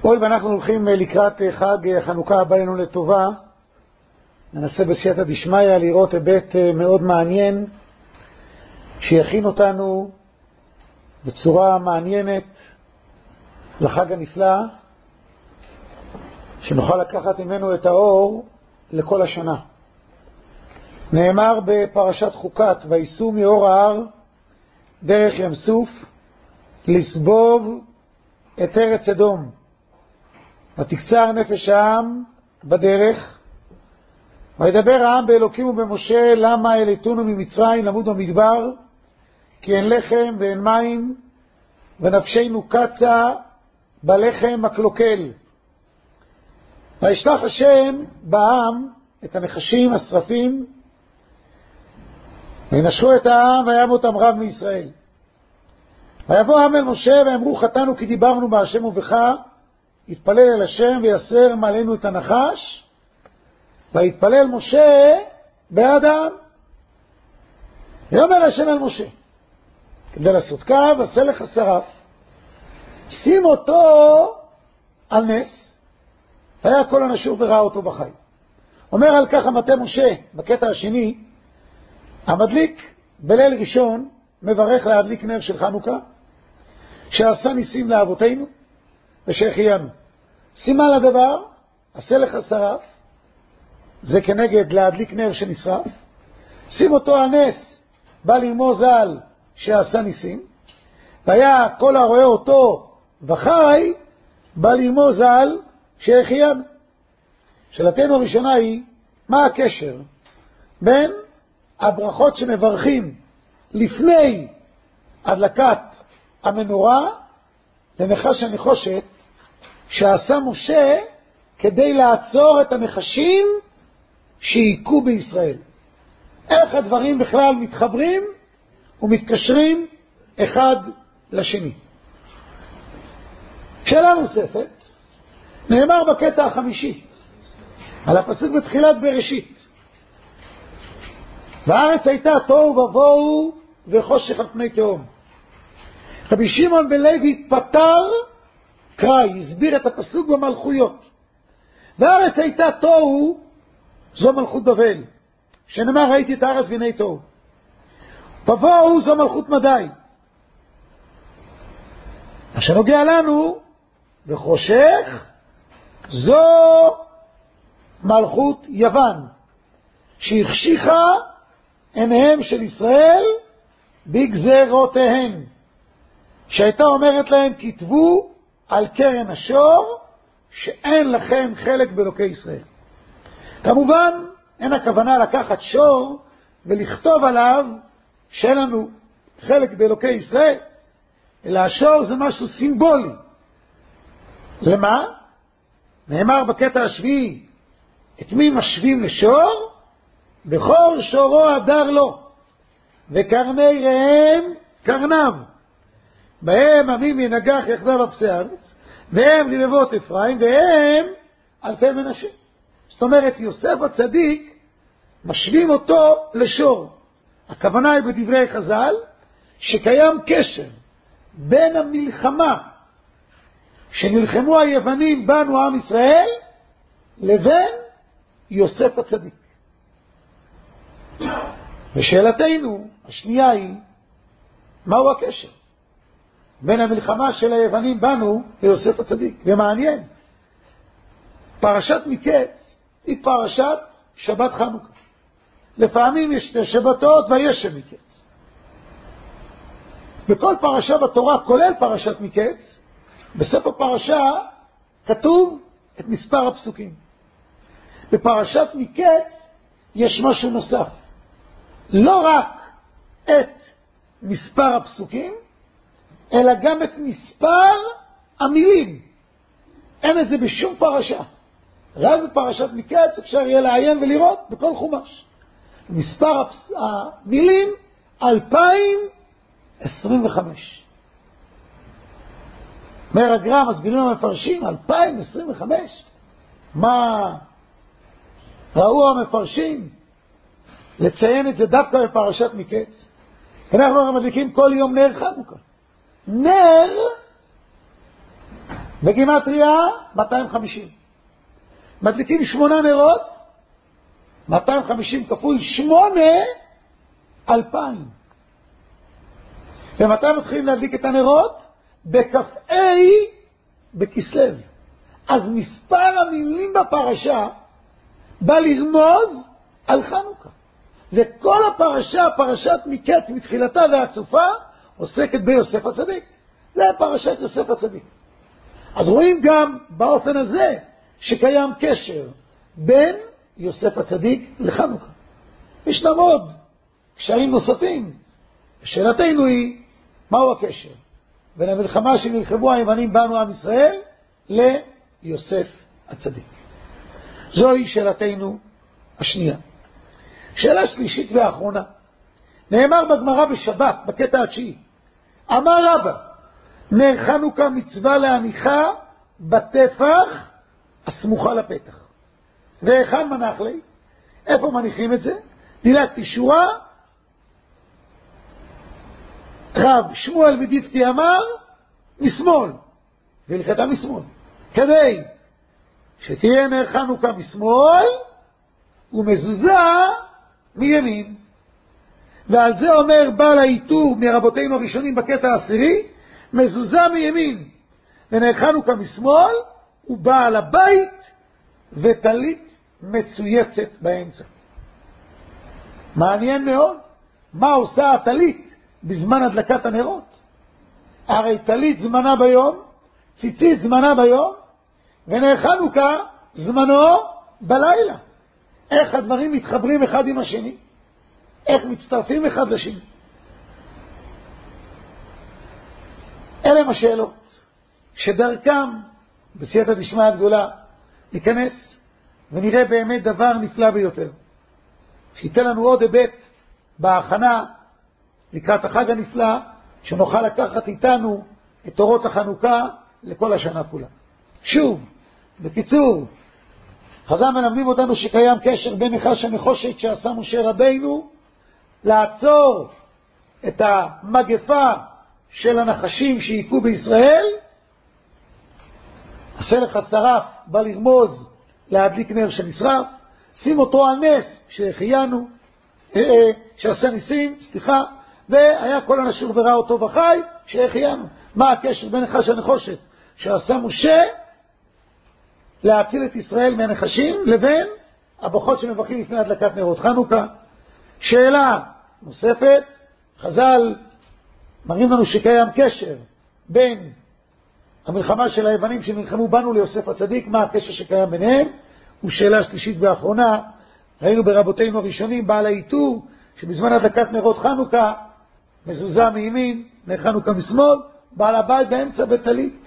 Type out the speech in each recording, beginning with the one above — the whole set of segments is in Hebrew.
הואיל ואנחנו הולכים לקראת חג חנוכה הבא לנו לטובה, ננסה בסייעתא דשמיא לראות היבט מאוד מעניין שיכין אותנו בצורה מעניינת לחג הנפלא, שנוכל לקחת ממנו את האור לכל השנה. נאמר בפרשת חוקת, וייסעו מאור ההר דרך ים סוף לסבוב את ארץ אדום, ותקצר נפש העם בדרך, וידבר העם באלוקים ובמשה, למה העליתונו ממצרים למות במדבר, כי אין לחם ואין מים, ונפשנו קצה בלחם הקלוקל. וישלח השם בעם את הנחשים השרפים, וינשכו את העם וימות עם רב מישראל. ויבוא העם אל משה ואמרו, חטאנו כי דיברנו בהשם ובך, יתפלל אל השם ויסר מעלינו את הנחש. ויתפלל משה בעד העם. ויאמר השם אל משה, כדי לעשות קו, עשה לך שרף, שים אותו על נס, והיה כל הנשור וראה אותו בחי. אומר על כך המטה משה בקטע השני, המדליק בליל ראשון מברך להדליק נר של חנוכה, שעשה ניסים לאבותינו ושהחיינו. סימן לדבר, עשה לך שרף, זה כנגד להדליק נר שנשרף, שים אותו על נס, בא לרמוז על שעשה ניסים, והיה כל הרואה אותו וחי, בא לרמוז על שהחיינו. שאלתנו הראשונה היא, מה הקשר בין הברכות שמברכים לפני הדלקת המנורה לנחש הנחושת שעשה משה כדי לעצור את הנחשים שהיכו בישראל? איך הדברים בכלל מתחברים ומתקשרים אחד לשני? שאלה נוספת, נאמר בקטע החמישי על הפסוק בתחילת בראשית, והארץ הייתה תוהו ובוהו וחושך על פני תהום. רבי שמעון בן לוי פתר קראי, הסביר את הפסוק במלכויות. והארץ הייתה תוהו, זו מלכות בבל, שנאמר ראיתי את הארץ והנה תוהו. ובוהו זו מלכות מדי. מה שנוגע לנו וחושך זו מלכות יוון, שהחשיכה עיניהם של ישראל בגזרותיהן, שהייתה אומרת להם, כתבו על קרן השור שאין לכם חלק באלוקי ישראל. כמובן אין הכוונה לקחת שור ולכתוב עליו שאין לנו חלק באלוקי ישראל, אלא השור זה משהו סימבולי. למה? נאמר בקטע השביעי, את מי משווים לשור? בכור שורו הדר לו, וקרני ראם קרניו, בהם עמים ינגח יחדיו אפסי הארץ, והם רבבות אפרים, והם אלפי מנשה. זאת אומרת, יוסף הצדיק משווים אותו לשור. הכוונה היא בדברי חז"ל שקיים קשר בין המלחמה שנלחמו היוונים בנו עם ישראל לבין יוסף הצדיק. ושאלתנו השנייה היא, מהו הקשר בין המלחמה של היוונים בנו ליוסף הצדיק? ומעניין, פרשת מקץ היא פרשת שבת חנוכה. לפעמים יש שתי שבתות ויש מקץ. בכל פרשה בתורה, כולל פרשת מקץ, בסוף הפרשה כתוב את מספר הפסוקים. בפרשת מקץ יש משהו נוסף, לא רק את מספר הפסוקים, אלא גם את מספר המילים. אין את זה בשום פרשה. רק בפרשת מקץ אפשר יהיה לעיין ולראות בכל חומש. מספר המילים 2025. אומר הגר"א, מסבירים המפרשים, 2025. מה ראו המפרשים לציין את זה דווקא בפרשת מקץ? אנחנו מדליקים כל יום נר חנוכה. נר בגימטריה 250. מדליקים 8 נרות, 250 כפול 8, 2,000. ומתי מתחילים להדליק את הנרות? בכ"ה בכסלו. אז מספר המילים בפרשה בא לרמוז על חנוכה. וכל הפרשה, פרשת מקץ מתחילתה ועד סופה, עוסקת ביוסף הצדיק. זה פרשת יוסף הצדיק. אז רואים גם באופן הזה שקיים קשר בין יוסף הצדיק לחנוכה. ישנם עוד קשרים נוספים. שאלתנו היא, מהו הקשר בין המלחמה שנלחמו היוונים בנו עם ישראל ליוסף הצדיק? זוהי שאלתנו השנייה. שאלה שלישית ואחרונה. נאמר בגמרא בשבת, בקטע התשיעי, אמר רבא, נר חנוכה מצווה להניחה בטפח הסמוכה לפתח. ואיכן מנח לי? איפה מניחים את זה? דילגתי שורה, רב שמואל ודיפתי אמר משמאל, והלכתה משמאל, כדי שתהיה נר חנוכה משמאל ומזוזה מימין. ועל זה אומר בעל העיטור מרבותינו הראשונים בקטע העשירי, מזוזה מימין ונר חנוכה משמאל, ובעל הבית וטלית מצויצת באמצע. מעניין מאוד מה עושה הטלית בזמן הדלקת הנרות. הרי טלית זמנה ביום, ציצית זמנה ביום, ונר חנוכה זמנו בלילה. איך הדברים מתחברים אחד עם השני? איך מצטרפים אחד לשני? אלה הם השאלות שדרכם בסייעתא דשמיא הגדולה ניכנס ונראה באמת דבר נפלא ביותר, שייתן לנו עוד היבט בהכנה לקראת החג הנפלא, שנוכל לקחת איתנו את אורות החנוכה לכל השנה כולה. שוב, בקיצור, חז"ל מלמדים אותנו שקיים קשר בין נחש הנחושת שעשה משה רבינו לעצור את המגפה של הנחשים שהיכו בישראל. עשה לך שרף בא לרמוז להדליק נר שנשרף, שים אותו על נס שהחיינו, שעשה ניסים, והיה כל אנשי וראה אותו וחי שהחיינו. מה הקשר בין נחש הנחושת שעשה משה להציל את ישראל מהנחשים לבין הברכות שמברכים לפני הדלקת נרות חנוכה? שאלה נוספת, חז"ל מראים לנו שקיים קשר בין המלחמה של היוונים שנלחמו בנו ליוסף הצדיק, מה הקשר שקיים ביניהם? ושאלה שלישית ואחרונה, ראינו ברבותינו הראשונים בעל העיטור שבזמן הדלקת נרות חנוכה מזוזה מימין, נר חנוכה משמאל, בעל הבית באמצע בטלית.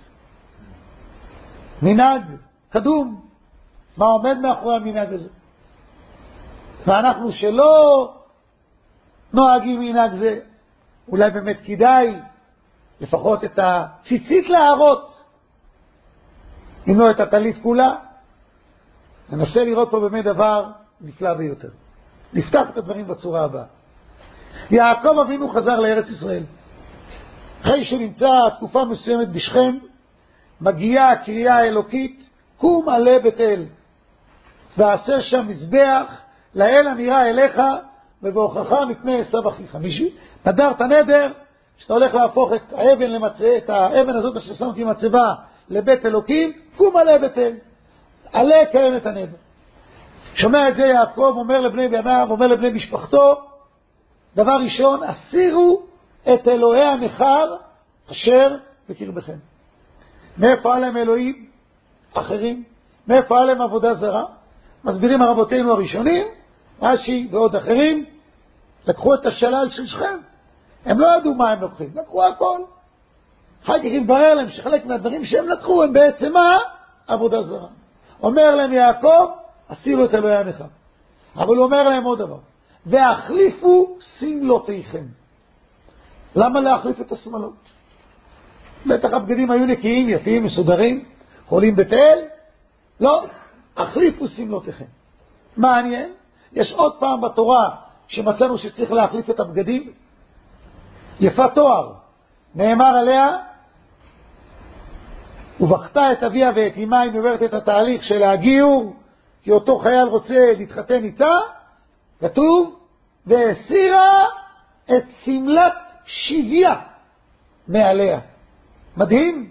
מנהג קדום. מה עומד מאחורי המנהג הזה? ואנחנו שלא נוהגים מנהג זה, אולי באמת כדאי לפחות את הציצית להראות, אם לא את הטלית כולה. ננסה לראות פה באמת דבר נפלא ביותר. נפתח את הדברים בצורה הבאה. יעקב אבינו חזר לארץ ישראל. אחרי שנמצא תקופה מסוימת בשכם, מגיעה הקריאה האלוקית, קום עלה בית אל, ועשה שם מזבח לאל הנראה אליך, ובהוכחה מפני עשיו אחיך. מישהו נדר את הנדר, שאתה הולך להפוך את האבן למצבה, את האבן הזאת ששמתי מצבה לבית אלוקים, קום עלה בית אל, עלה קיים את הנדר. שומע את זה יעקב, אומר לבני בניו, אומר לבני משפחתו, דבר ראשון, הסירו את אלוהי הנכר אשר בקרבכם. מאיפה עליהם אלוהים אחרים? מאיפה עליהם עבודה זרה? מסבירים הרבותינו הראשונים, רש"י ועוד אחרים, לקחו את השלל של שכם. הם לא ידעו מה הם לוקחים, לקחו הכל. אחר כך התברר להם שחלק מהדברים שהם לקחו הם בעצם מה? עבודה זרה. אומר להם יעקב, הסירו את אלוהי הנכר. אבל הוא אומר להם עוד דבר, והחליפו סמלותיכם. למה להחליף את השמלות? בטח הבגדים היו נקיים, יפים, מסודרים, חולים בתל. לא, החליפו סמלותיכם. מעניין, יש עוד פעם בתורה שמצאנו שצריך להחליף את הבגדים. יפה תואר, נאמר עליה, ובכתה את אביה ואת אמה, היא עוברת את התהליך של הגיור, כי אותו חייל רוצה להתחתן איתה, כתוב, והסירה את סמלת שביה מעליה. מדהים.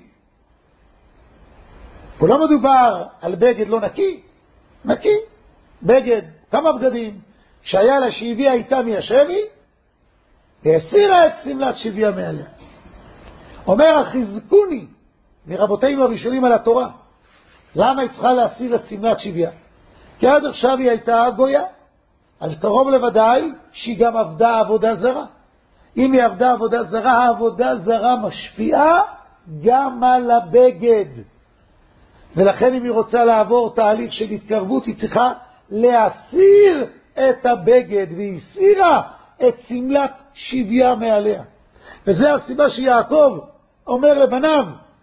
פה לא מדובר על בגד לא נקי, נקי, בגד, כמה בגדים, שהיה לה שהביאה איתה מהשבי, והסירה את סמלת שביה מעליה. אומר החזקוני מרבותינו הראשונים על התורה, למה היא צריכה להסיר את סמלת שביה? כי עד עכשיו היא הייתה גויה, אז קרוב לוודאי שהיא גם עבדה עבודה זרה. אם היא עבדה עבודה זרה, העבודה זרה משפיעה גם על הבגד. ולכן אם היא רוצה לעבור תהליך של התקרבות, היא צריכה להסיר את הבגד, והיא הסירה את סמלת שביה מעליה. וזה הסיבה שיעקב אומר לבניו,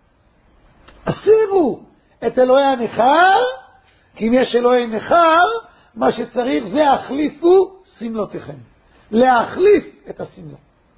הסירו את אלוהי הנכר, כי אם יש אלוהי נכר, מה שצריך זה החליפו סמלותיכם. להחליף את הסמלות.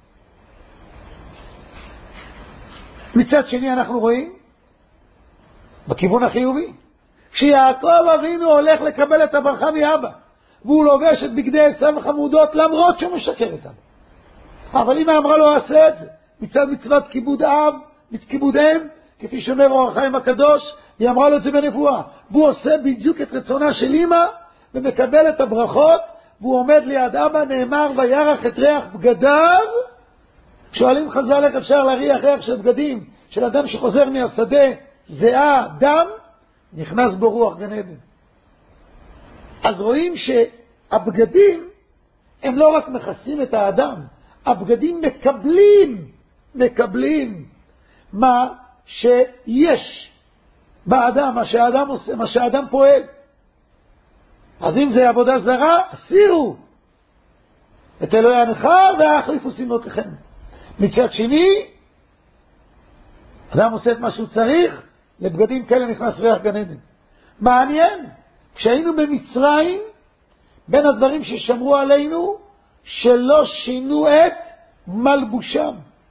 מצד שני אנחנו רואים, בכיוון החיובי, כשיעקב אבינו הולך לקבל את הברכה מאבא, והוא לובש את בגדי עשיו החמודות למרות שהוא משקר איתם. אבל אמא אמרה לו עשה את זה, מצד מצוות כיבוד אב, כיבוד אם, כפי שאומר אור החיים הקדוש, היא אמרה לו את זה בנבואה. והוא עושה בדיוק את רצונה של אמא, ומקבל את הברכות, והוא עומד ליד אבא, נאמר וירח את ריח בגדיו. שואלים חז"ל איך אפשר להריח ריח של בגדים, של אדם שחוזר מהשדה, זהה, דם, נכנס בו רוח גן עדן. אז רואים שהבגדים הם לא רק מכסים את האדם, הבגדים מקבלים מה שיש באדם, מה שהאדם עושה, מה שהאדם פועל. אז אם זה עבודה זרה, הסירו את אלוהי הנכר והחליפו סמלותיכם. מצד שני, אדם עושה את מה שהוא צריך, לבגדים כאלה נכנס ריח גן עדן. מעניין, כשהיינו במצרים, בין הדברים ששמרו עלינו, שלא שינו את מלבושם.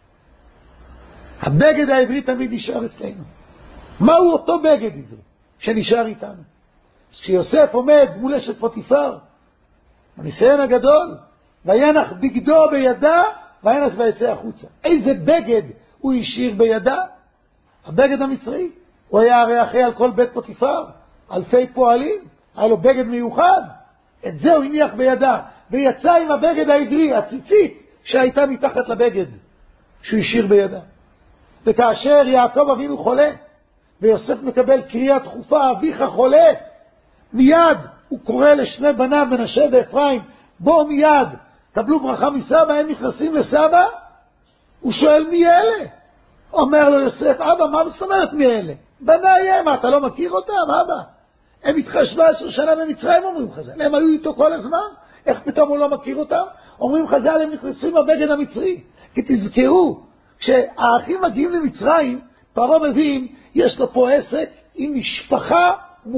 הבגד העברי תמיד נשאר אצלנו. מהו אותו בגד עברי שנשאר איתנו? כשיוסף עומד מול אשת פוטיפר, הניסיון הגדול, וינח בגדו בידה, וינס ויצא החוצה. איזה בגד הוא השאיר בידה? הבגד המצרי. הוא היה הרי אחראי על כל בית פוטיפר, אלפי פועלים, היה לו בגד מיוחד. את זה הוא הניח בידה, ויצא עם הבגד העברי, הציצית, שהייתה מתחת לבגד, שהוא השאיר בידה. וכאשר יעקב אבינו חולה, ויוסף מקבל קריאה דחופה, אביך חולה, מיד הוא קורא לשני בניו, מנשה ואפרים, בואו מיד, קבלו ברכה מסבא. הם נכנסים לסבא, הוא שואל מי אלה? אומר לו יוסף, אבא, מה זאת אומרת מי אלה? בניי הם, אתה לא מכיר אותם, אבא? הם איתך 17 שנה במצרים, אומרים חז"ל. הם היו איתו כל הזמן, איך פתאום הוא לא מכיר אותם? אומרים חז"ל, הם נכנסים בבגד המצרי. כי תזכרו, כשהאחים מגיעים למצרים, פרעה מבין, יש לו פה עסק עם משפחה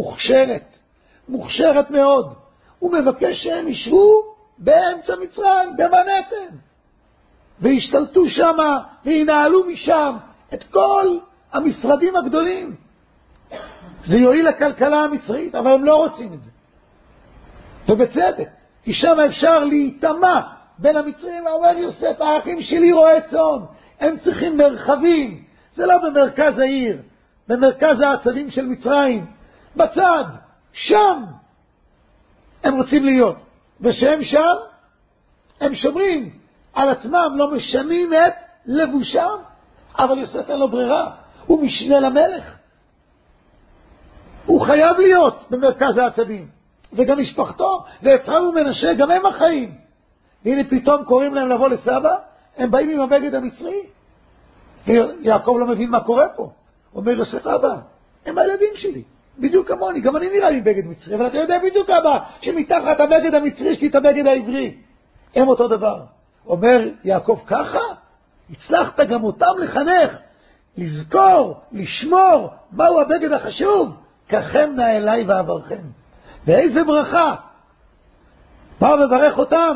מוכשרת מאוד. הוא מבקש שהם ישבו באמצע מצרים, במנהטן, והשתלטו שם, וינהלו משם את כל המשרדים הגדולים. זה יועיל לכלכלה המצרית, אבל הם לא רוצים את זה. ובצדק, כי שם אפשר להתאמה בין המצרים. ואומר יוסף, האחים שלי רועי צאן, הם צריכים מרחבים. זה לא במרכז העיר, במרכז העצבים של מצרים, בצד, שם הם רוצים להיות. ושהם שם, הם שומרים על עצמם, לא משנים את לבושם. אבל יוסף אין לו ברירה, הוא משנה למלך. הוא חייב להיות במרכז העצבים. וגם משפחתו, ואפרים ומנשה, גם הם החיים. והנה פתאום קוראים להם לבוא לסבא, הם באים עם הבגד המצרי. ויעקב לא מבין מה קורה פה. אומר יוסף, אבא, הם הילדים שלי, בדיוק כמוני, גם אני נראה לי בגד מצרי, אבל אתה יודע בדיוק אבא, שמתחת הבגד המצרי שלי את הבגד העברי. הם אותו דבר. אומר יעקב, ככה? הצלחת גם אותם לחנך, לזכור, לשמור, מהו הבגד החשוב? ככם נא אליי ועברכם. ואיזה ברכה. בא וברך אותם.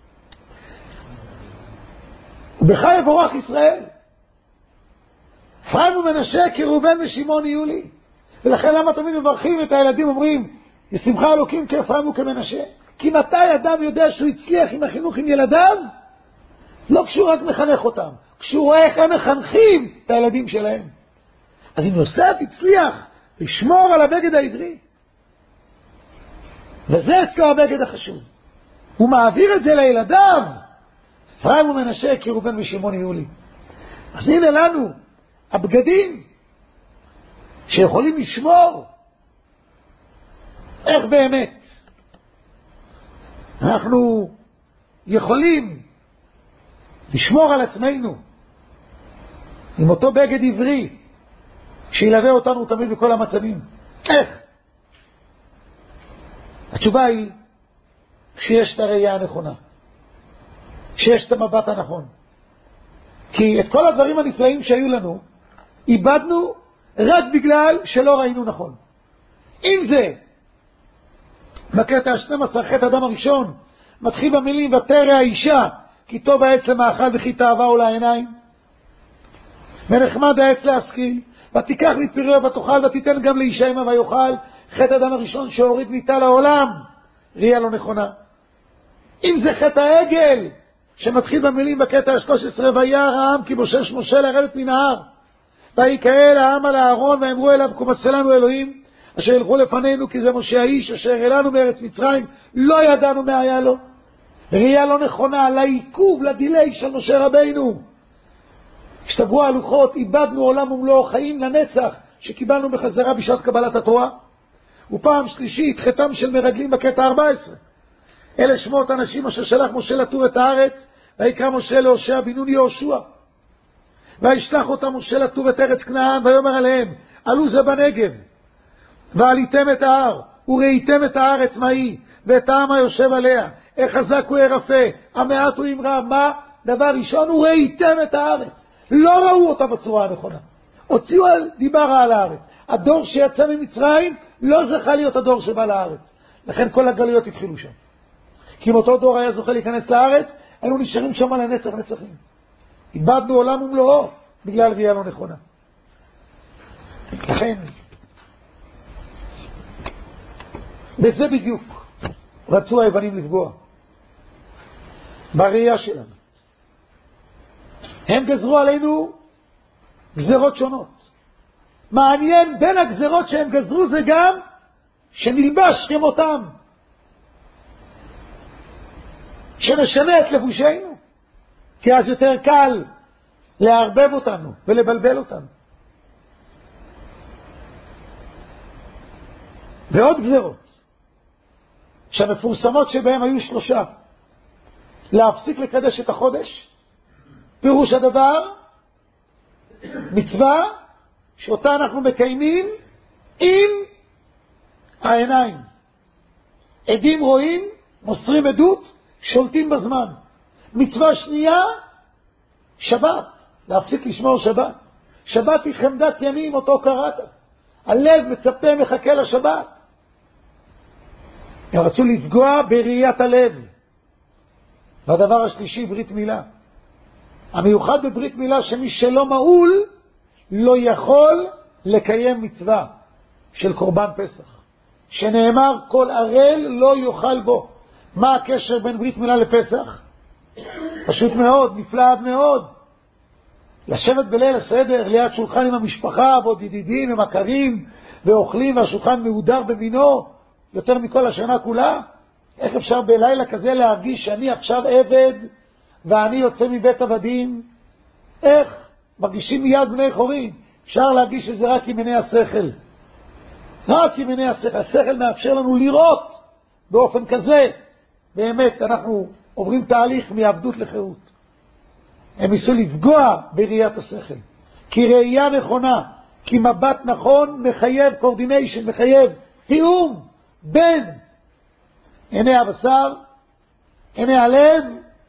ובך יבורך ישראל. אפרים ומנשה כראובן ושמעון יהיו לי. ולכן למה תמיד מברכים את הילדים, אומרים, ישמחה אלוקים כאפרים וכמנשה? כי מתי אדם יודע שהוא הצליח עם החינוך עם ילדיו? לא כשהוא רק מחנך אותם, כשהוא רואה איך הם מחנכים את הילדים שלהם. אז אם יוסף הצליח לשמור על הבגד העברי, וזה אצלו הבגד החשוב, הוא מעביר את זה לילדיו, אפרים ומנשה כראובן ושמעון יהיו לי. אז הנה לנו הבגדים שיכולים לשמור. איך באמת אנחנו יכולים לשמור על עצמנו עם אותו בגד עברי שילווה אותנו תמיד בכל המצבים? איך? התשובה היא שיש את הראייה הנכונה, שיש את המבט הנכון. כי את כל הדברים הנפלאים שהיו לנו איבדנו רק בגלל שלא ראינו נכון. אם זה בקטע 12 חטא אדם הראשון מתחיל במילים ותרא האישה כי טוב העץ למאכל וכי תאווה הוא לעיניים, ונחמד העץ להשכיל, ותיקח מפריו ותאכל ותיתן גם לאישה עמה ויאכל. חטא אדם הראשון שהוריד מיתה לעולם, ראייה לא נכונה. אם זה חטא העגל שמתחיל במילים בקטע 13 וירא העם כי בושש משה לרדת מן ההר, ויקרא העם על הארון ואמרו אליו כה מצילנו אלוהים אשר ילכו לפנינו כי זה משה האיש אשר אלינו מארץ מצרים, לא ידענו מה היה לו. ראייה לא נכונה, לעיכוב, לדילי של משה רבינו. השתגעו הלוחות, איבדנו עולם ומלואו, חיים לנצח שקיבלנו בחזרה בשעת קבלת התורה. ופעם שלישית חטאם של מרגלים בקטע 14. אלה שמות אנשים אשר שלח משה לתור את הארץ, ויקרא משה להושע בן נון יהושע, וישלח אותם משה לתור את ארץ כנען, ויאמר עליהם עלו זה בנגב ועליתם את ההר וראיתם את הארץ מה היא ואת העם היושב עליה, איך חזק הוא ירפה, המעט הוא אמרה. מה? דבר ראשון, הוא ראיתם את הארץ. לא ראו אותה בצורה הנכונה, הוציאו דיברה על הארץ. הדור שיצא ממצרים לא זכה להיות הדור שבא לארץ, לכן כל הגלויות התחילו שם. כי אם אותו דור היה זוכה להיכנס לארץ, היינו נשארים שם לנצח נצחים. איבדנו עולם ומלואו בגלל ראייה לא נכונה. לכן בזה בדיוק רצו היוונים לפגוע, בראייה שלנו. הם גזרו עלינו גזרות שונות. מעניין, בין הגזרות שהם גזרו זה גם שנלבש כמותם, שנשנה את לבושנו, כי אז יותר קל להרבב אותנו ולבלבל אותנו. ועוד גזרות שהמפורסמות שבהם היו 3: להפסיק לקדש את החודש, פירוש הדבר מצווה שאותה אנחנו מקיימים עם העיניים. עדים רואים, מוסרים עדות, שולטים בזמן. מצווה שנייה, שבת, להפסיק לשמור שבת. שבת היא חמדת ימים, אותו קראת. הלב מצפה, מחכה לשבת. הם רצו לפגוע בראיית הלב. והדבר השלישי, ברית מילה. המיוחד בברית מילה שמי שלא מעול לא יכול לקיים מצווה של קורבן פסח, שנאמר כל ערל לא יאכל בו. מה הקשר בין ברית מילה לפסח? פשוט מאוד, נפלא מאוד. לשבת בליל הסדר ליד שולחן עם המשפחה ועוד ידידים ומכרים ואוכלים, והשולחן מהודר במינו יותר מכל השנה כולה. איך אפשר בלילה כזה להרגיש שאני עכשיו עבד ואני יוצא מבית עבדים? איך? מרגישים מיד בני חורים. אפשר להרגיש שזה רק עם עיני השכל, רק עם עיני השכל. השכל מאפשר לנו לראות באופן כזה. באמת אנחנו עוברים תהליך מעבדות לחירות. הם ניסו לפגוע בראיית השכל, כי ראייה נכונה, כי מבט נכון מחייב קורדיניישן, מחייב תיאום בין עיני הבשר, עיני הלב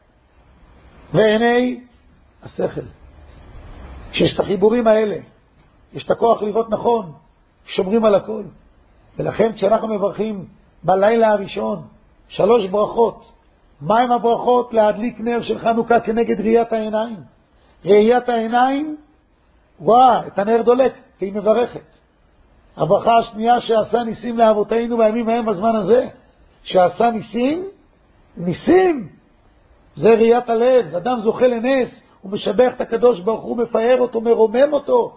ועיני השכל. כשיש את החיבורים האלה, יש את הכוח לראות נכון, שומרים על הכל. ולכן כשאנחנו מברכים בלילה הראשון 3 ברכות, מה הם הברכות? להדליק נר של חנוכה כנגד ראיית העיניים. ראיית העיניים רואה את הנר דולק, והיא מברכת. הברכה השנייה שעשה ניסים לאבותינו בימים ההם בזמן הזה, שעשה ניסים, זה ראיית הלב. אדם זוכה לנס, הוא משבח את הקדוש ברוך הוא, מפאר אותו, מרומם אותו.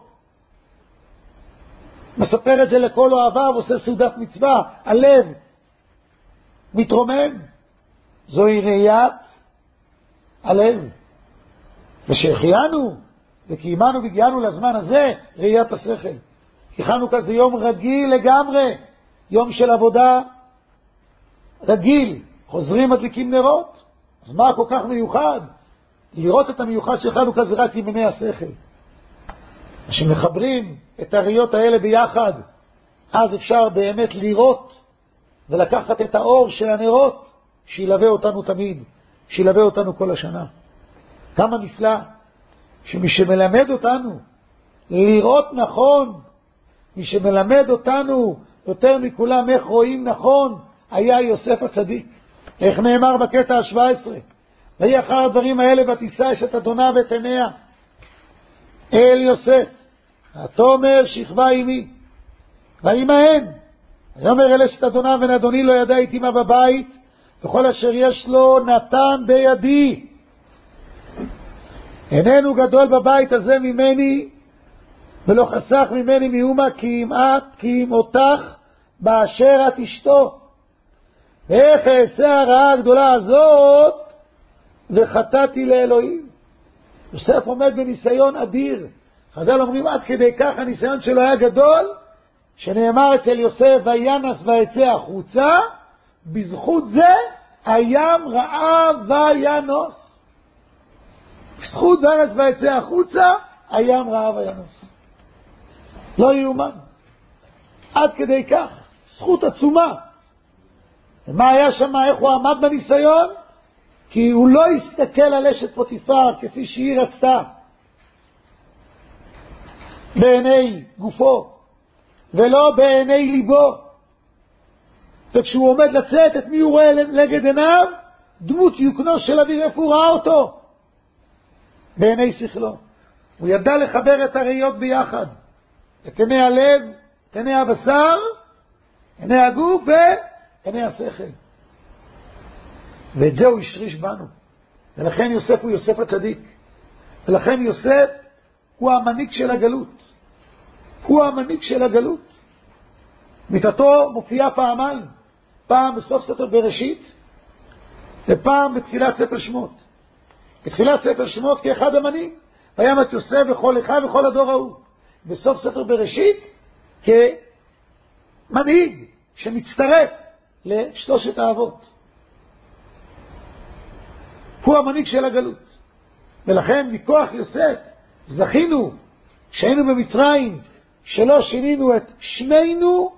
מספר את זה לכל אוהביו, עושה סעודת מצווה, הלב מתרומם. זוהי ראיית הלב. ושהחיינו וקיימנו והגיענו לזמן הזה, ראיית השכל. כי חנוכה זה יום רגיל לגמרי, יום של עבודה רגיל, חוזרים מדליקים נרות. אז מה כל כך מיוחד? לראות את המיוחד של חנוכה זה רק עם עיני השכל. כשמחברים את הראיות האלה ביחד, אז אפשר באמת לראות ולקחת את האור של הנרות שילווה אותנו תמיד, שילווה אותנו כל השנה. כמה נפלא שמי שמלמד אותנו לראות נכון, מי שמלמד אותנו יותר מכולם איך רואים נכון, היה יוסף הצדיק. איך נאמר בקטע ה-17, ויהי אחר הדברים האלה ותישא אשת אדונה ואת עיניה אל יוסף, ותאמר שכבה עמי, וימהן. ויאמר אל אשת אדונה בן אדוני לא ידע איתי מה בבית, וכל אשר יש לו נתן בידי. איננו גדול בבית הזה ממני, ולא חסך ממני מאומה, כי אם אותך באשר את אשתו. ואיך אעשה הרעה הגדולה הזאת וחטאתי לאלוהים. יוסף עומד בניסיון אדיר. חז"ל אומרים עד כדי כך הניסיון שלו היה גדול, שנאמר אצל יוסף וינס ויצא החוצה, בזכות זה הים ראה וינוס. בזכות וינס ויצא החוצה, הים ראה וינוס. לא יאומן. עד כדי כך. זכות עצומה. ומה היה שם? איך הוא עמד בניסיון? כי הוא לא הסתכל על אשת פוטיפר כפי שהיא רצתה בעיני גופו ולא בעיני ליבו. וכשהוא עומד לצאת, את מי הוא רואה לגד עיניו? דמות יוקנו של אביו. איפה הוא ראה אותו? בעיני שכלו. הוא ידע לחבר את הראיות ביחד, את עיני הלב, את עיני הבשר, עיני הגוף ועיני השכל. ואת זה הוא השריש בנו. ולכן יוסף הוא יוסף הצדיק. ולכן יוסף הוא המנהיג של הגלות. הוא המנהיג של הגלות. מיתתו מופיעה פעמיים. פעם בסוף ספר בראשית, ופעם בתחילת ספר שמות. בתחילת ספר שמות כאחד המנהיג. וימת יוסף וכל אחיו וכל הדור ההוא. בסוף ספר בראשית כמנהיג שמצטרף לשלושת האבות. הוא המנהיג של הגלות. ולכן מכוח יוסף זכינו שהיינו במצרים, שלא שינינו את שמנו,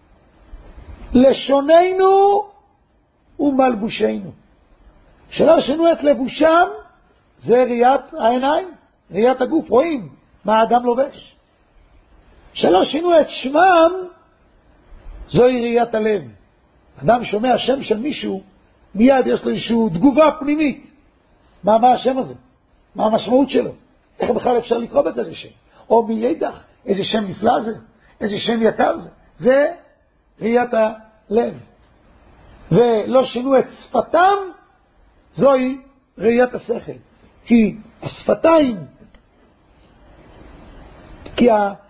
לשוננו ומלבושנו. שלא שינו את לבושם, זה ראיית העיניים, ראיית הגוף, רואים מה האדם לובש. שלא שינו את שמם, זוהי ראיית הלב. אדם שומע שם של מישהו, מיד יש לו איזושהי תגובה פנימית. מה השם הזה? מה המשמעות שלו? איך בכלל אפשר לקרוא בכזה שם? או מידע, איזה שם נפלא זה? איזה שם יקר זה? זה ראיית הלב. ולא שינו את שפתם, זוהי ראיית השכל. כי השפתיים, כי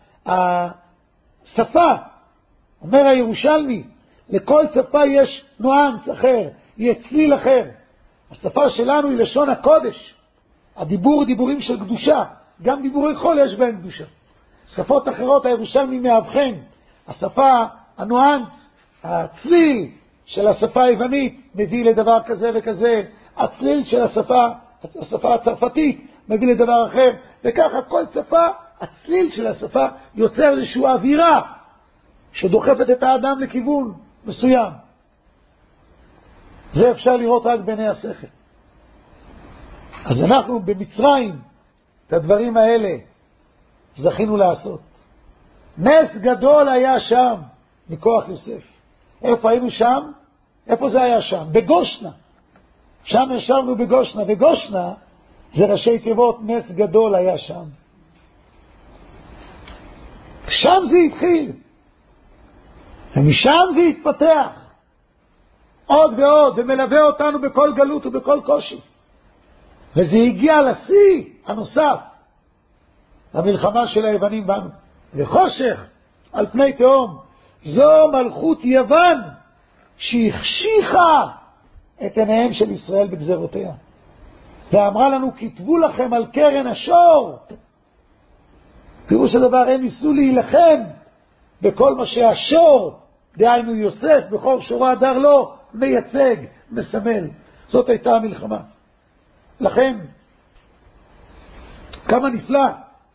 השפה, אומר הירושלמי, לכל שפה יש נואנס אחר, יהיה צליל אחר. השפה שלנו היא לשון הקודש. הדיבור, דיבורים של קדושה. גם דיבורי חול יש בהם קדושה. שפות אחרות הירושלמי מאבחן. השפה, הנואנס, הצליל של השפה היוונית מביא לדבר כזה וכזה. הצליל של השפה הצרפתית מביא לדבר אחר. וככה כל שפה, הצליל של השפה יוצר איזושהי אווירה שדוחפת את האדם לכיוון מסוים. זה אפשר לראות רק בעיני השכל. אז אנחנו במצרים את הדברים האלה זכינו לעשות. נס גדול היה שם מכוח יוסף. איפה היינו שם? איפה זה היה שם? בגושנה. שם ישבנו בגושנה. וגושנה זה ראשי תיבות נס גדול היה שם. שם זה התחיל. ומשם זה התפתח. עוד ועוד, ומלווה אותנו בכל גלות ובכל קושי. וזה הגיע לשיא הנוסף, המלחמה של היוונים בנו. וחושך על פני תהום, זו מלכות יוון שהחשיכה את עיניהם של ישראל בגזרותיה. ואמרה לנו, כתבו לכם על קרן השור. פירוש הדבר, הם ניסו להילחם בכל מה שהשור, דהיינו יוסף, בכור שורה הדר לו, מייצג, מסמל. זאת הייתה המלחמה. לכן, כמה נפלא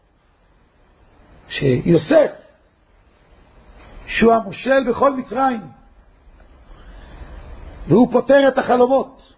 שיוסף, שהוא המושל בכל מצרים, והוא פותר את החלומות,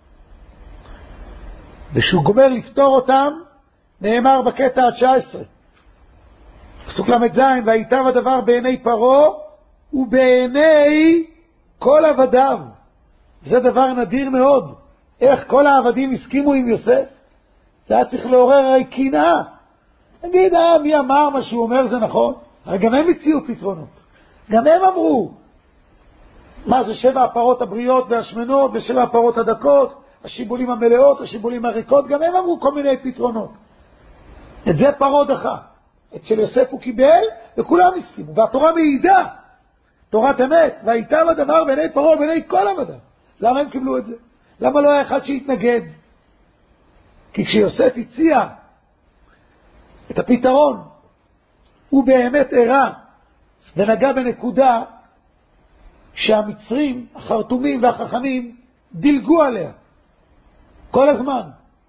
ושהוא גומר לפתור אותם, נאמר בקטע ה-19, פסוק ל"ז, והייטב הדבר בעיני פרעה ובעיני כל עבדיו. זה דבר נדיר מאוד. איך כל העבדים הסכימו עם יוסף? זה היה צריך לעורר הרי קנאה. נגיד, מי אמר מה שהוא אומר זה נכון? הרי גם הם הציעו פתרונות. גם הם אמרו, מה זה 7 הפרות הבריאות והשמנות ו7 הפרות הדקות, השיבולים המלאות, השיבולים הריקות, גם הם אמרו כל מיני פתרונות. את זה פרעה דחה. את של יוסף הוא קיבל וכולם הסכימו. והתורה מעידה, תורת אמת, והייטב הדבר בעיני פרעה ובעיני כל עבדיו. למה הם קיבלו את זה? למה לא היה אחד שהתנגד? כי כשיוסף הציע את הפתרון, הוא באמת הראה ונגע בנקודה שהמצרים, החרטומים והחכמים דילגו עליה כל הזמן.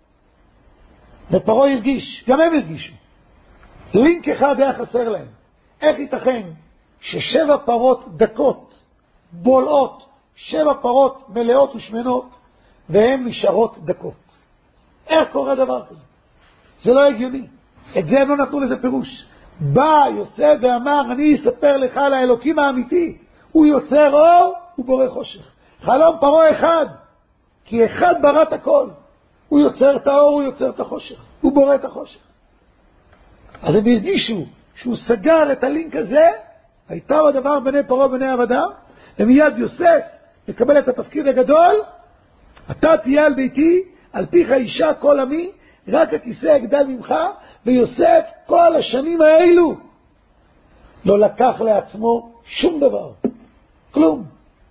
ופרעה הרגיש, גם הם הרגישו. לינק אחד היה חסר להם. איך ייתכן ש7 פרות דקות, בולעות, 7 פרות מלאות ושמנות, והן נשארות דקות? איך קורה דבר כזה? זה לא הגיוני. את זה הם לא נתנו לזה פירוש. בא יוסף ואמר, אני אספר לך על האלוקים האמיתי. הוא יוצר אור, הוא בורא חושך. חלום פרעה אחד, כי אחד ברא את הכל. הוא יוצר את האור, הוא יוצר את החושך. הוא בורא את החושך. אז הם הרגישו שהוא סגר את הלינק הזה, הייתה הדבר ביני פרעה ובני עבדיו, ומיד יוסף מקבל את התפקיד הגדול, אתה תהיה על ביתי, על פיך אישה כל עמי, רק הכיסא יגדל ממך, ויוסף כל השנים האלו לא לקח לעצמו שום דבר, כלום.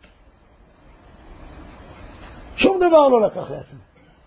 שום דבר לא לקח לעצמו.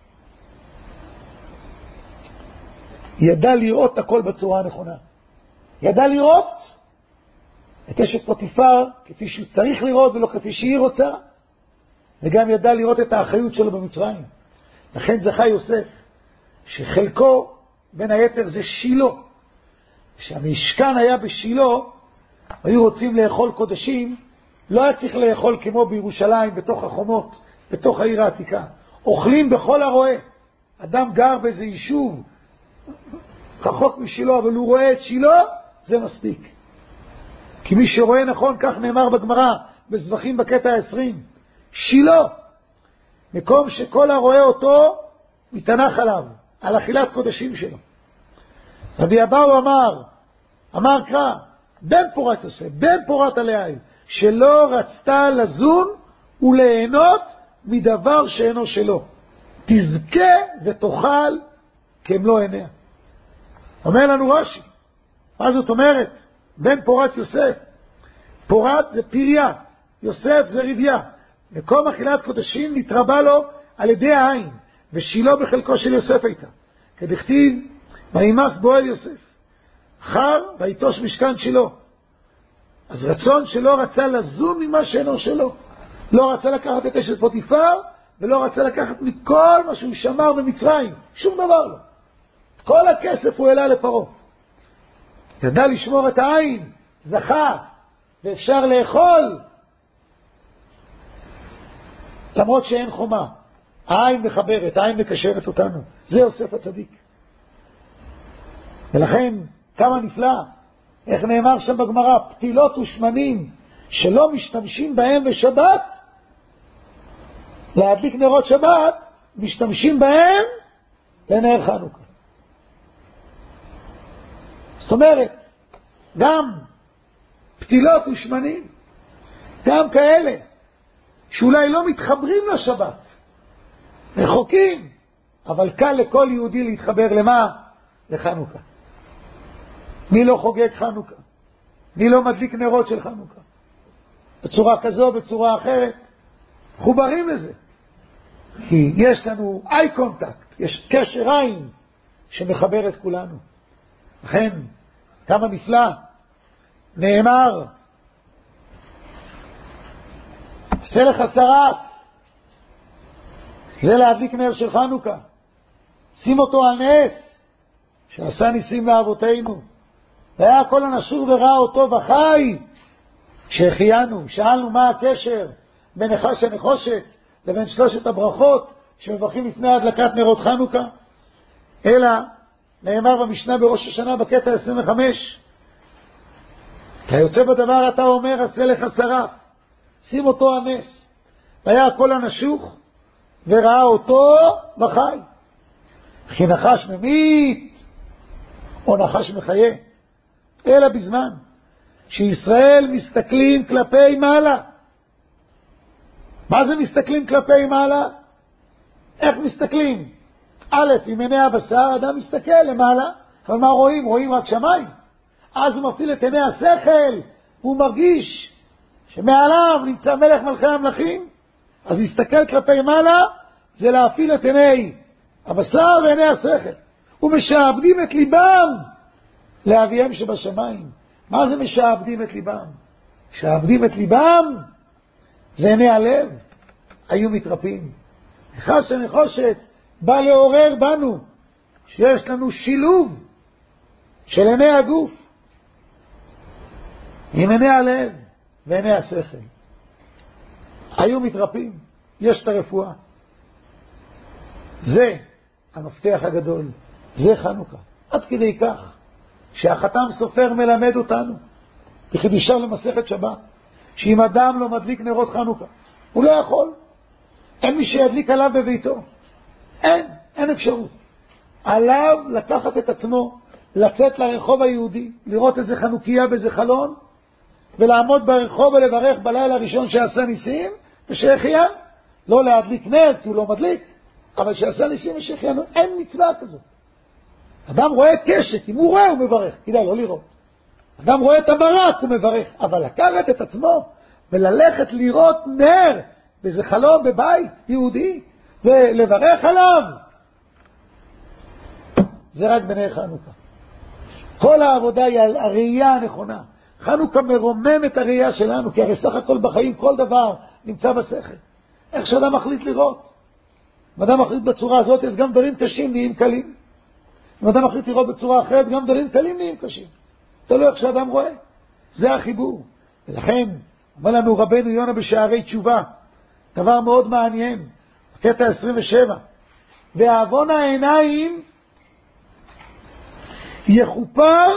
ידע לראות הכל בצורה הנכונה. ידע לראות את אשת פוטיפר כפי שהוא צריך לראות ולא כפי שהיא רוצה, וגם ידע לראות את האחריות שלו במצרים. לכן זכה יוסף שחלקו בין היתר זה שילה. כשהמשכן היה בשילה, היו רוצים לאכול קודשים, לא היה צריך לאכול כמו בירושלים בתוך החומות, בתוך העיר העתיקה. אוכלים בכל הרואה. אדם גר באיזה יישוב רחוק משילה, אבל הוא רואה את שילה, זה מספיק. כי מי שרואה נכון, כך נאמר בגמרא, בזבחים בקטע 20, שילה, מקום שכל הרואה אותו, מתנח עליו, על אכילת קודשים שלו. רבי אבאו אמר קרא, בן פורת יוסף, בן פורת עליי, שלא רצתה לזון וליהנות מדבר שאינו שלו. תזכה ותאכל כמלוא עיניה. אומר לנו רש"י, מה זאת אומרת? בן פורת יוסף. פורת זה פריה, יוסף זה רביה. מקום אכילת קודשים נתרבה לו על ידי העין, ושילה בחלקו של יוסף הייתה. כדכתיב, וימס בועל יוסף, חר ויטוש משכן שילה. אז רצון שלא רצה לזון ממה שאינו שלו. לא רצה לקחת את אשת פוטיפר, ולא רצה לקחת מכל מה שהוא שמר במצרים. שום דבר לא. כל הכסף הוא העלה לפרעה. ידע לשמור את העין, זכה, ואפשר לאכול, למרות שאין חומה. העין מחברת, העין מקשרת אותנו. זה יוסף הצדיק. ולכן, כמה נפלא, איך נאמר שם בגמרא, פתילות ושמנים שלא משתמשים בהם בשבת, להדליק נרות שבת, משתמשים בהם לנר חנוכה. זאת אומרת, גם פתילות ושמנים, גם כאלה שאולי לא מתחברים לשבת, רחוקים, אבל קל לכל יהודי להתחבר למה? לחנוכה. מי לא חוגג חנוכה? מי לא מדליק נרות של חנוכה? בצורה כזו, בצורה אחרת, חוברים לזה. כי יש לנו איי קונטקט, יש קשר עין שמחבר את כולנו. לכן, כמה נפלא, נאמר, עשה לך שרף, זה להדליק נר של חנוכה, שים אותו על נס, שעשה ניסים לאבותינו, והיה כל הנשור וראה אותו וחי, כשהחיינו, שאלנו מה הקשר בין נחש הנחושת לבין שלושת הברכות שמברכים לפני הדלקת נרות חנוכה, אלא נאמר במשנה בראש השנה בקטע 25, היוצא בדבר אתה אומר עשה לך שרף, שים אותו על נס, והיה כל הנשוך וראה אותו וחי, כי נחש ממית או נחש מחיה, אלא בזמן שישראל מסתכלים כלפי מעלה. מה זה מסתכלים כלפי מעלה? איך מסתכלים? א', עם עיני הבשר אדם מסתכל למעלה, אבל מה רואים? רואים רק שמיים. אז הוא מפעיל את עיני השכל, הוא מרגיש שמעליו נמצא מלך מלכי המלכים. אז להסתכל כלפי מעלה זה להפעיל את עיני הבשר ועיני השכל, ומשעבדים את ליבם לאביהם שבשמיים. מה זה משעבדים את ליבם? משעבדים את ליבם זה עיני הלב, היו מתרפים. נחש הנחושת בא לעורר בנו שיש לנו שילוב של עיני הגוף עם עיני הלב ועיני השכל. היו מתרפים, יש את הרפואה. זה המפתח הגדול, זה חנוכה. עד כדי כך שהחתם סופר מלמד אותנו בחידושיו למסכת שבת, שאם אדם לא מדליק נרות חנוכה הוא לא יכול, אין מי שידליק עליו בביתו, אין אפשרות. עליו לקחת את עצמו, לצאת לרחוב היהודי, לראות איזה חנוכיה באיזה חלון, ולעמוד ברחוב ולברך בלילה הראשון שעשה ניסים ושהחיה, לא להדליק נר כי הוא לא מדליק, אבל שעשה ניסים ושהחיה, אין מצווה כזאת. אדם רואה קשת, אם הוא רואה הוא מברך, כדאי לא לראות. אדם רואה את הברק הוא מברך, אבל לקחת את עצמו וללכת לראות נר באיזה חלום בבית יהודי ולברך עליו, זה רק בנר חנוכה. כל העבודה היא על הראייה הנכונה. חנוכה מרומם את הראייה שלנו, כי הרי סך הכל בחיים כל דבר נמצא בשכל. איך שאדם מחליט לראות, אם אדם מחליט בצורה הזאת, אז גם דברים קשים נהיים קלים. אם אדם מחליט לראות בצורה אחרת, גם דברים קלים נהיים קשים. תלוי איך שאדם רואה. זה החיבור. ולכן אומר לנו רבנו יונה בשערי תשובה דבר מאוד מעניין, קטע 27, ואבון העיניים יחופר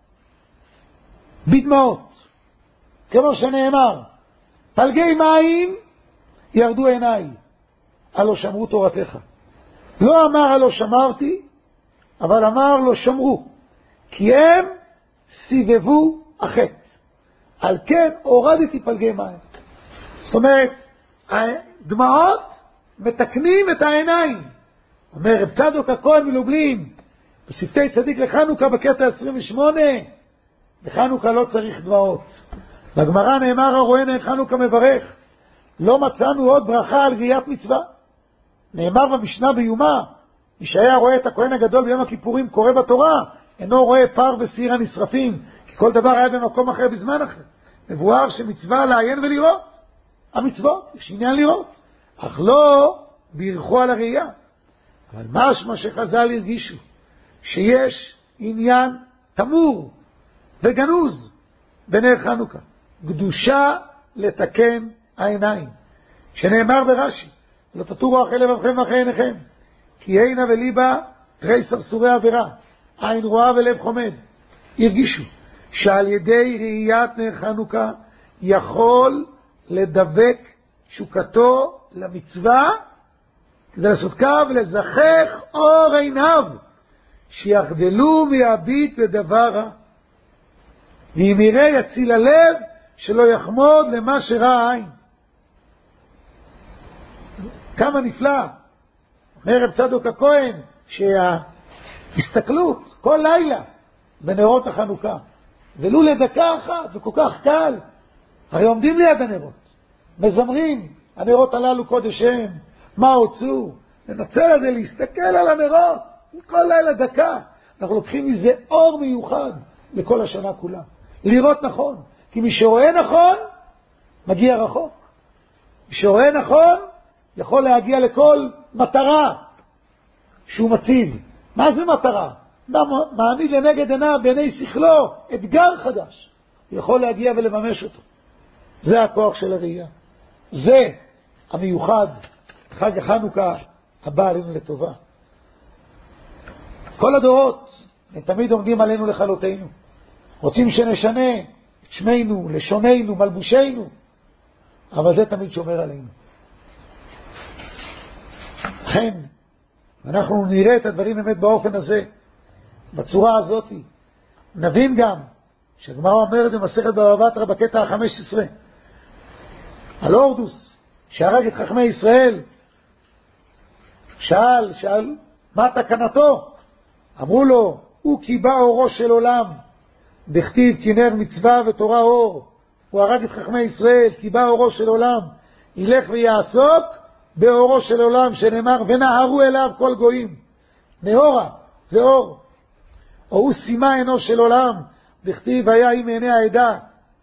בדמעות, כמו שנאמר, פלגי מים ירדו עיניי, הלא שמרו תורתך. לא אמר הלא שמרתי, אבל אמר לא שמרו, כי הם סיבבו החטא, על כן הורדתי פלגי מים. זאת אומרת, דמעות מתקנים את העיניים. אומר רב צדוק הכהן מלובלין בספתי צדיק לחנוכה בקטע 28, בחנוכה לא צריך דמעות. בגמרא נאמר הרואה נר חנוכה מברך, לא מצאנו עוד ברכה על ראיית מצווה. נאמר במשנה ביומה, מי שהיה רואה את הכהן הגדול ביום הכיפורים קורא בתורה, אינו רואה פר וסיר הנשרפים, כי כל דבר היה במקום אחר בזמן אחר. מבואר שמצווה לעיין ולראות, המצוות, יש עניין לראות, אך לא בירכו על הראייה. אבל משמע שחז"ל הרגישו שיש עניין תמור וגנוז בנר חנוכה, קדושה לתקן העיניים, שנאמר ברש"י, לא תטורו אחרי לבבכם ואחרי עיניכם, כי עינה וליבה תרי סרסורי עבירה, עין רואה ולב חומד. הרגישו שעל ידי ראיית נר חנוכה יכול לדבק שוקתו למצווה, כדי לעשות קו ולזכך אור עיניו שיחדלו ויביט בדבר רע. ואם יראה יציל הלב שלא יחמוד למה שראה עין. כמה נפלא. אומר רב צדוק הכהן שההסתכלות כל לילה בנרות החנוכה, ולו לדקה אחת, זה כל כך קל. הרי עומדים ליד הנרות, מזמרים, הנרות הללו קודש הם, מה הוצאו? לנצל את זה, להסתכל על הנרות, כל לילה דקה. אנחנו לוקחים מזה אור מיוחד לכל השנה כולה. לראות נכון, כי מי שרואה נכון, מגיע רחוק. מי שרואה נכון, יכול להגיע לכל מטרה שהוא מציב. מה זה מטרה? מעמיד לנגד עיניו, בעיני שכלו, אתגר חדש. הוא יכול להגיע ולממש אותו. זה הכוח של הראייה. זה המיוחד, חג החנוכה הבא עלינו לטובה. כל הדורות הם תמיד עומדים עלינו לכלותנו. רוצים שנשנה את שמנו, לשוננו, מלבושנו, אבל זה תמיד שומר עלינו. לכן, אנחנו נראה את הדברים באמת באופן הזה, בצורה הזאת. נבין גם שהגמרא אומרת במסכת בבא בתרא בקטע ה-15, על הורדוס שהרג את חכמי ישראל, שאל מה תקנתו? אמרו לו, הוא קיבע אורו של עולם, דכתיב כי נר מצווה ותורה אור. הוא הרג את חכמי ישראל, קיבע אורו של עולם, ילך ויעסוק באורו של עולם, שנאמר ונהרו אליו כל גויים. נהורה זה אור. או הוא שימה עינו של עולם, דכתיב היה עם עיני העדה.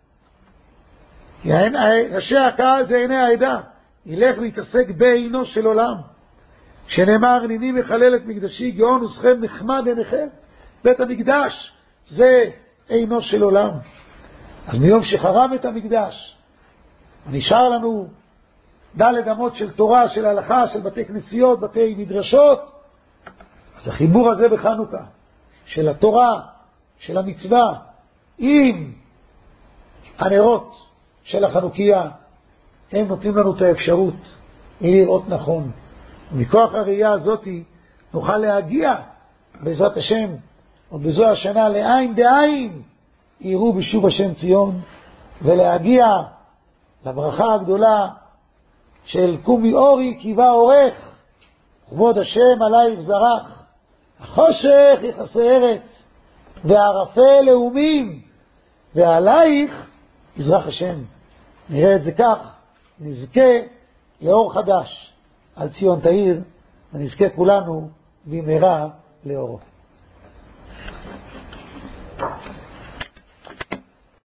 ראשי הקהל זה עיני העדה, ילך להתעסק בעינו של עולם, שנאמר הנני מחלל את מקדשי גאון ושכם נחמד עיניכם. בית המקדש זה עינו של עולם. אז מיום שחרב את המקדש נשאר לנו ד' אמות של תורה, של הלכה, של בתי כנסיות, בתי מדרשות. אז החיבור הזה בחנוכה של התורה, של המצווה עם הנרות של החנוכיה, הם נותנים לנו את האפשרות לראות נכון. ומכוח הראייה הזאת נוכל להגיע בעזרת השם עוד בזו השנה לעין דעין יראו בשוב השם ציון, ולהגיע לברכה הגדולה של קומי אורי קיבה אורך, כבוד השם עלייך זרח, החושך יכסה ארץ והערפל לאומים ועלייך יזרח השם. נראה את זה כך, נזכה לאור חדש על ציון תאיר, ונזכה כולנו במהרה לאורו.